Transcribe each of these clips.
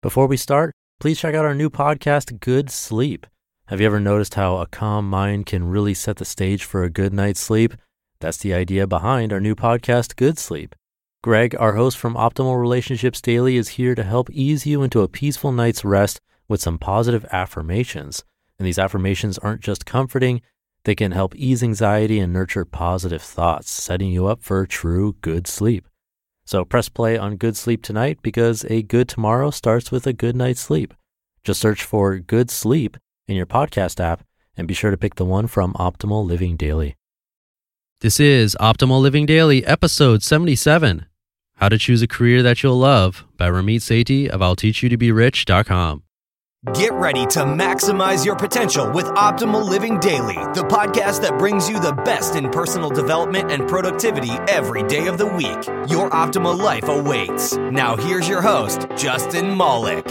Before we start, please check out our new podcast, Good Sleep. Have you ever noticed how a calm mind can really set the stage for a good night's sleep? That's the idea behind our new podcast, Good Sleep. Greg, our host from Optimal Relationships Daily, is here to help ease you into a peaceful night's rest with some positive affirmations. And these affirmations aren't just comforting, they can help ease anxiety and nurture positive thoughts, setting you up for true good sleep. So press play on Good Sleep tonight because a good tomorrow starts with a good night's sleep. Just search for Good Sleep in your podcast app and be sure to pick the one from Optimal Living Daily. This is Optimal Living Daily, episode 77, How to Choose a Career That You'll Love by Ramit Sethi of I'llTeachYouToBeRich.com. Get ready to maximize your potential with Optimal Living Daily, the podcast that brings you the best in personal development and productivity every day of the week. Your optimal life awaits. Now here's your host, Justin Malik.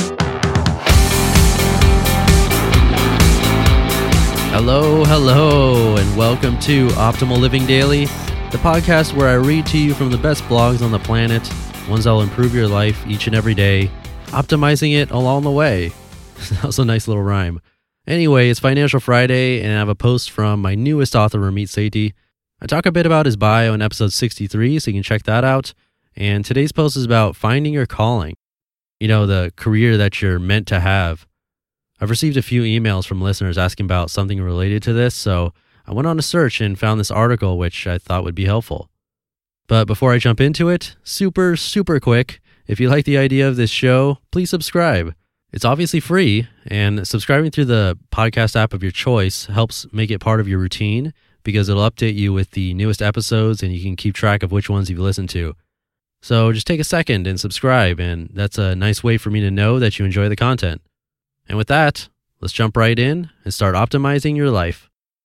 Hello, and welcome to Optimal Living Daily, the podcast where I read to you from the best blogs on the planet, ones that will improve your life each and every day, optimizing it along the way. That was a nice little rhyme. Anyway, it's Financial Friday, and I have a post from my newest author, Ramit Sethi. I talk a bit about his bio in episode 63, so you can check that out. And today's post is about finding your calling. You know, the career that you're meant to have. I've received a few emails from listeners asking about something related to this, so I went on a search and found this article, which I thought would be helpful. But before I jump into it, super quick, if you like the idea of this show, please subscribe. It's obviously free, and subscribing through the podcast app of your choice helps make it part of your routine because it'll update you with the newest episodes and you can keep track of which ones you've listened to. So just take a second and subscribe, and that's a nice way for me to know that you enjoy the content. And with that, let's jump right in and start optimizing your life.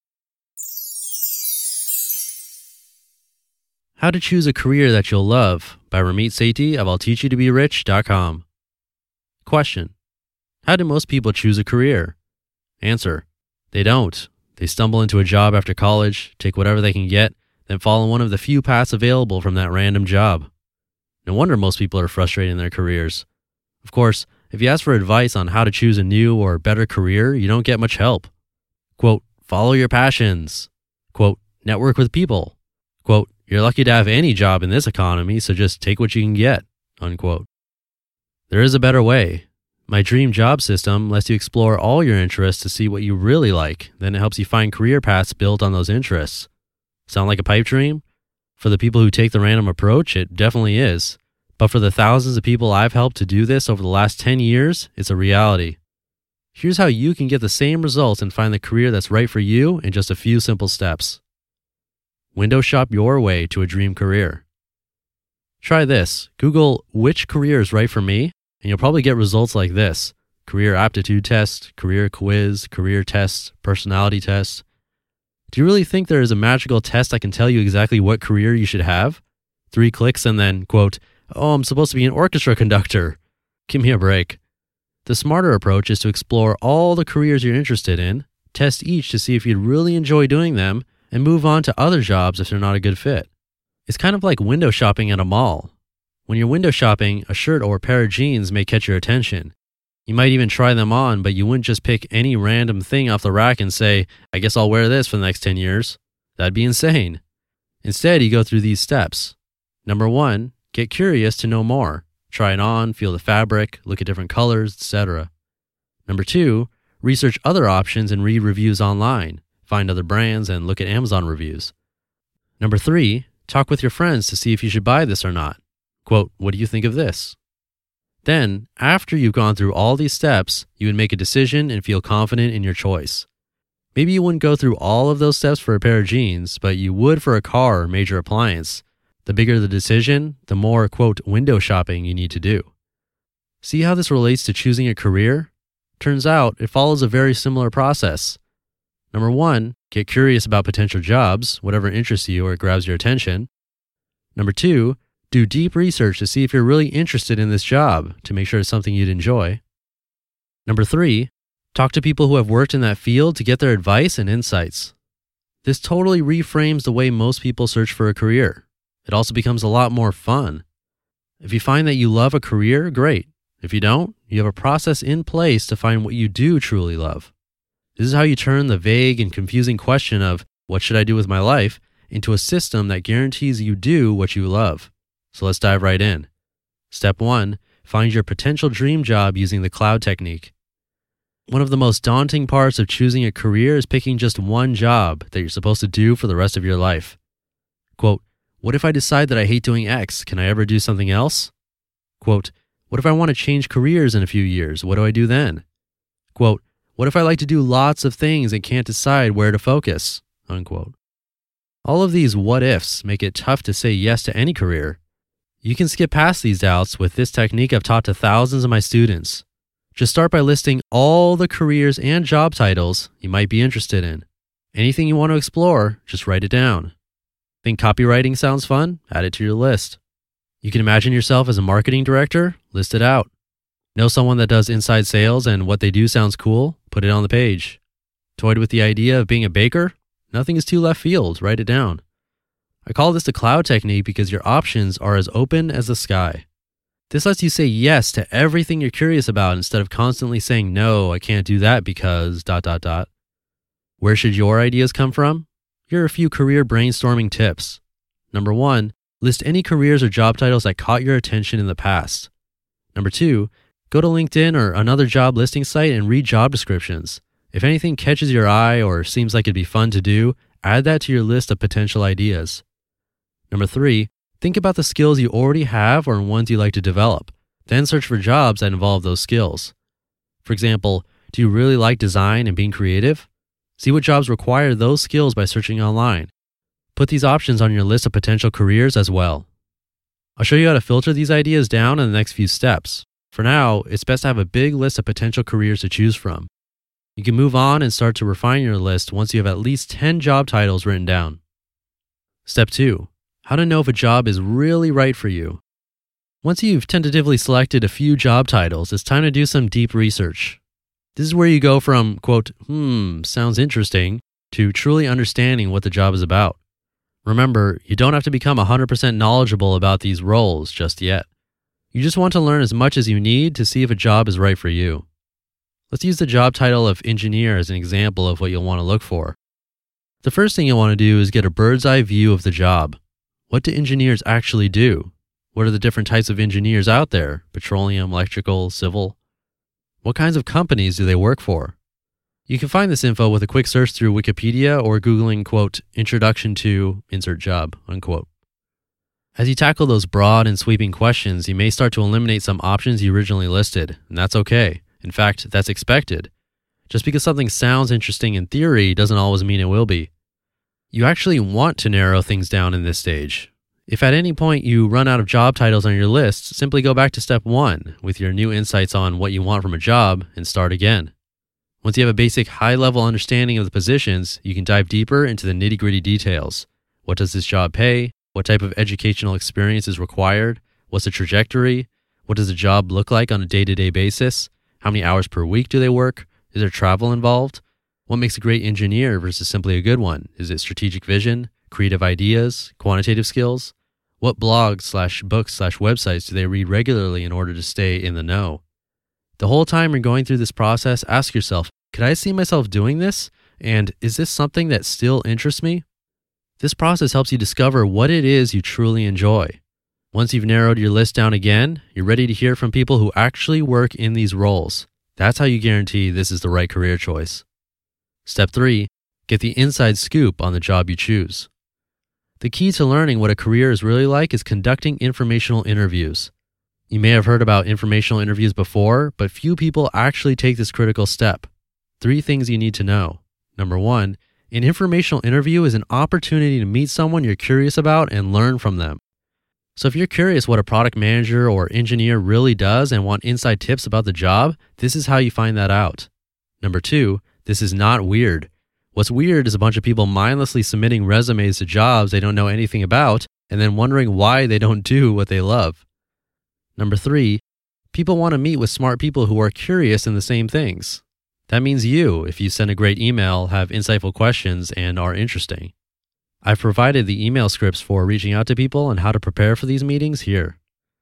How to Choose a Career That You'll Love by Ramit Sethi of I'llTeachYouToBeRich.com. Question: how do most people choose a career? Answer: they don't. They stumble into a job after college, take whatever they can get, then follow one of the few paths available from that random job. No wonder most people are frustrated in their careers. Of course, if you ask for advice on how to choose a new or better career, you don't get much help. Quote, follow your passions. Quote, network with people. Quote, you're lucky to have any job in this economy, so just take what you can get. Unquote. There is a better way. My dream job system lets you explore all your interests to see what you really like. Then it helps you find career paths built on those interests. Sound like a pipe dream? For the people who take the random approach, it definitely is. But for the thousands of people I've helped to do this over the last 10 years, it's a reality. Here's how you can get the same results and find the career that's right for you in just a few simple steps. Window shop your way to a dream career. Try this. Google which career is right for me, and you'll probably get results like this: career aptitude test, career quiz, career test, personality test. Do you really think there is a magical test that can tell you exactly what career you should have? 3 clicks and then, quote, oh, I'm supposed to be an orchestra conductor. Give me a break. The smarter approach is to explore all the careers you're interested in, test each to see if you'd really enjoy doing them, and move on to other jobs if they're not a good fit. It's kind of like window shopping at a mall. When you're window shopping, a shirt or a pair of jeans may catch your attention. You might even try them on, but you wouldn't just pick any random thing off the rack and say, I guess I'll wear this for the next 10 years. That'd be insane. Instead, you go through these steps. Number 1, get curious to know more. Try it on, feel the fabric, look at different colors, etc. Number 2, research other options and read reviews online. Find other brands and look at Amazon reviews. Number 3, talk with your friends to see if you should buy this or not. Quote, what do you think of this? Then, after you've gone through all these steps, you would make a decision and feel confident in your choice. Maybe you wouldn't go through all of those steps for a pair of jeans, but you would for a car or major appliance. The bigger the decision, the more, quote, window shopping you need to do. See how this relates to choosing a career? Turns out it follows a very similar process. Number 1, get curious about potential jobs, whatever interests you or grabs your attention. Number 2, do deep research to see if you're really interested in this job to make sure it's something you'd enjoy. Number 3, talk to people who have worked in that field to get their advice and insights. This totally reframes the way most people search for a career. It also becomes a lot more fun. If you find that you love a career, great. If you don't, you have a process in place to find what you do truly love. This is how you turn the vague and confusing question of, what should I do with my life, into a system that guarantees you do what you love. So let's dive right in. Step 1, find your potential dream job using the cloud technique. One of the most daunting parts of choosing a career is picking just one job that you're supposed to do for the rest of your life. Quote, what if I decide that I hate doing X? Can I ever do something else? Quote, what if I want to change careers in a few years? What do I do then? Quote, what if I like to do lots of things and can't decide where to focus? Unquote. All of these what ifs make it tough to say yes to any career. You can skip past these doubts with this technique I've taught to thousands of my students. Just start by listing all the careers and job titles you might be interested in. Anything you want to explore, just write it down. Think copywriting sounds fun? Add it to your list. You can imagine yourself as a marketing director? List it out. Know someone that does inside sales and what they do sounds cool? Put it on the page. Toyed with the idea of being a baker? Nothing is too left field. Write it down. I call this the cloud technique because your options are as open as the sky. This lets you say yes to everything you're curious about instead of constantly saying, no, I can't do that because ... Where should your ideas come from? Here are a few career brainstorming tips. Number 1, list any careers or job titles that caught your attention in the past. Number 2, go to LinkedIn or another job listing site and read job descriptions. If anything catches your eye or seems like it'd be fun to do, add that to your list of potential ideas. Number 3, think about the skills you already have or ones you'd like to develop. Then search for jobs that involve those skills. For example, do you really like design and being creative? See what jobs require those skills by searching online. Put these options on your list of potential careers as well. I'll show you how to filter these ideas down in the next few steps. For now, it's best to have a big list of potential careers to choose from. You can move on and start to refine your list once you have at least 10 job titles written down. Step 2, how to know if a job is really right for you. Once you've tentatively selected a few job titles, it's time to do some deep research. This is where you go from, quote, sounds interesting, to truly understanding what the job is about. Remember, you don't have to become 100% knowledgeable about these roles just yet. You just want to learn as much as you need to see if a job is right for you. Let's use the job title of engineer as an example of what you'll want to look for. The first thing you'll want to do is get a bird's eye view of the job. What do engineers actually do? What are the different types of engineers out there? Petroleum, electrical, civil? What kinds of companies do they work for? You can find this info with a quick search through Wikipedia or Googling, quote, introduction to insert job, unquote. As you tackle those broad and sweeping questions, you may start to eliminate some options you originally listed, and that's okay. In fact, that's expected. Just because something sounds interesting in theory doesn't always mean it will be. You actually want to narrow things down in this stage. If at any point you run out of job titles on your list, simply go back to step 1 with your new insights on what you want from a job and start again. Once you have a basic high-level understanding of the positions, you can dive deeper into the nitty-gritty details. What does this job pay? What type of educational experience is required? What's the trajectory? What does the job look like on a day-to-day basis? How many hours per week do they work? Is there travel involved? What makes a great engineer versus simply a good one? Is it strategic vision, creative ideas, quantitative skills? What blogs/books/websites do they read regularly in order to stay in the know? The whole time you're going through this process, ask yourself, could I see myself doing this? And is this something that still interests me? This process helps you discover what it is you truly enjoy. Once you've narrowed your list down again, you're ready to hear from people who actually work in these roles. That's how you guarantee this is the right career choice. Step 3, get the inside scoop on the job you choose. The key to learning what a career is really like is conducting informational interviews. You may have heard about informational interviews before, but few people actually take this critical step. 3 things you need to know. Number 1, an informational interview is an opportunity to meet someone you're curious about and learn from them. So if you're curious what a product manager or engineer really does and want inside tips about the job, this is how you find that out. Number 2, this is not weird. What's weird is a bunch of people mindlessly submitting resumes to jobs they don't know anything about and then wondering why they don't do what they love. Number 3, people want to meet with smart people who are curious in the same things. That means you, if you send a great email, have insightful questions, and are interesting. I've provided the email scripts for reaching out to people and how to prepare for these meetings here.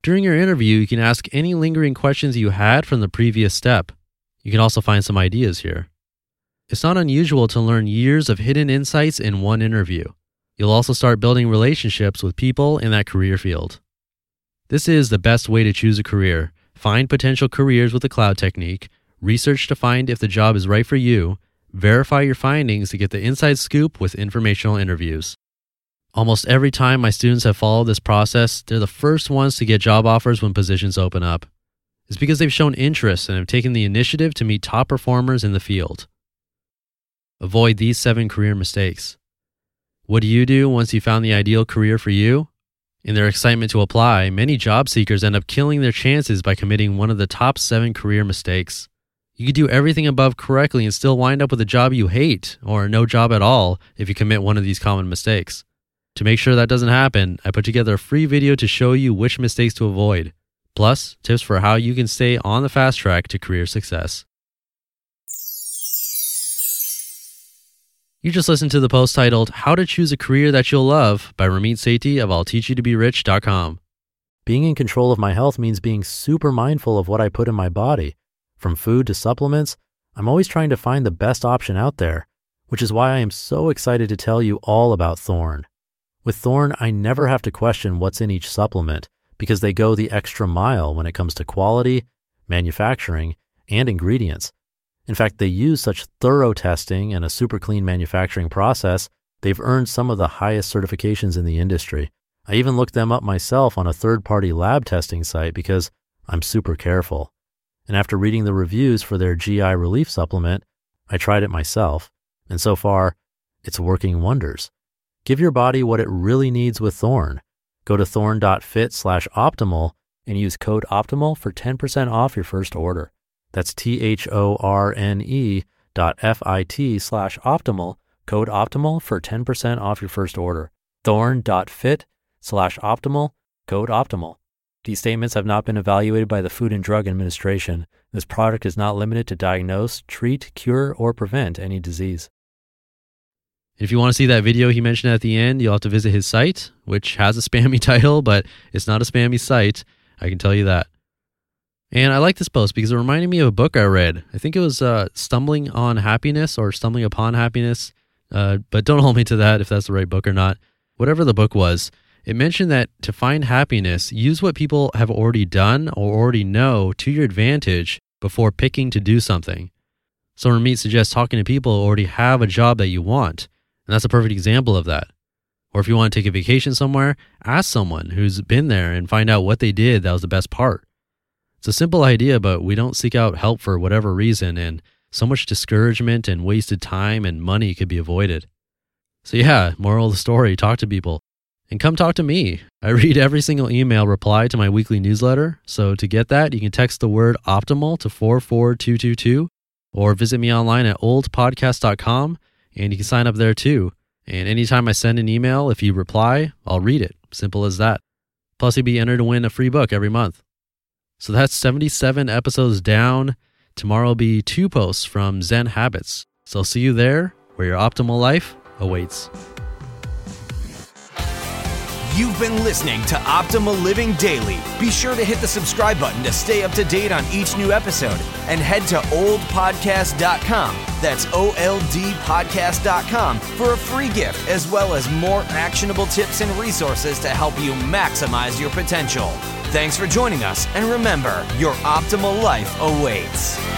During your interview, you can ask any lingering questions you had from the previous step. You can also find some ideas here. It's not unusual to learn years of hidden insights in one interview. You'll also start building relationships with people in that career field. This is the best way to choose a career. Find potential careers with the cloud technique, research to find if the job is right for you, verify your findings to get the inside scoop with informational interviews. Almost every time my students have followed this process, they're the first ones to get job offers when positions open up. It's because they've shown interest and have taken the initiative to meet top performers in the field. Avoid these 7 career mistakes. What do you do once you found the ideal career for you? In their excitement to apply, many job seekers end up killing their chances by committing one of the top 7 career mistakes. You could do everything above correctly and still wind up with a job you hate or no job at all if you commit one of these common mistakes. To make sure that doesn't happen, I put together a free video to show you which mistakes to avoid, plus tips for how you can stay on the fast track to career success. You just listened to the post titled, How to Choose a Career That You'll Love by Ramit Sethi of I'llTeachYouToBeRich.com. Being in control of my health means being super mindful of what I put in my body. From food to supplements, I'm always trying to find the best option out there, which is why I am so excited to tell you all about Thorne. With Thorne, I never have to question what's in each supplement because they go the extra mile when it comes to quality, manufacturing, and ingredients. In fact, they use such thorough testing and a super clean manufacturing process, they've earned some of the highest certifications in the industry. I even looked them up myself on a third-party lab testing site because I'm super careful. And after reading the reviews for their GI relief supplement, I tried it myself, and so far, it's working wonders. Give your body what it really needs with Thorne. Go to thorne.fit/optimal and use code OPTIMAL for 10% off your first order. That's THORNE.FIT/optimal, code OPTIMAL for 10% off your first order. Thorne.fit/optimal, code OPTIMAL. These statements have not been evaluated by the Food and Drug Administration. This product is not limited to diagnose, treat, cure, or prevent any disease. If you want to see that video he mentioned at the end, you'll have to visit his site, which has a spammy title, but it's not a spammy site. I can tell you that. And I like this post because it reminded me of a book I read. I think it was Stumbling on Happiness or Stumbling Upon Happiness. But don't hold me to that if that's the right book or not. Whatever the book was, it mentioned that to find happiness, use what people have already done or already know to your advantage before picking to do something. So Ramit suggests talking to people who already have a job that you want. And that's a perfect example of that. Or if you want to take a vacation somewhere, ask someone who's been there and find out what they did that was the best part. It's a simple idea, but we don't seek out help for whatever reason, and so much discouragement and wasted time and money could be avoided. So yeah, moral of the story, talk to people. And come talk to me. I read every single email reply to my weekly newsletter, so to get that, you can text the word OPTIMAL to 44222, or visit me online at oldpodcast.com, and you can sign up there too. And anytime I send an email, if you reply, I'll read it. Simple as that. Plus, you'll be entered to win a free book every month. So that's 77 episodes down. Tomorrow will be 2 posts from Zen Habits. So I'll see you there, where your optimal life awaits. You've been listening to Optimal Living Daily. Be sure to hit the subscribe button to stay up to date on each new episode, and head to oldpodcast.com. That's OLDpodcast.com for a free gift, as well as more actionable tips and resources to help you maximize your potential. Thanks for joining us, and remember, your optimal life awaits.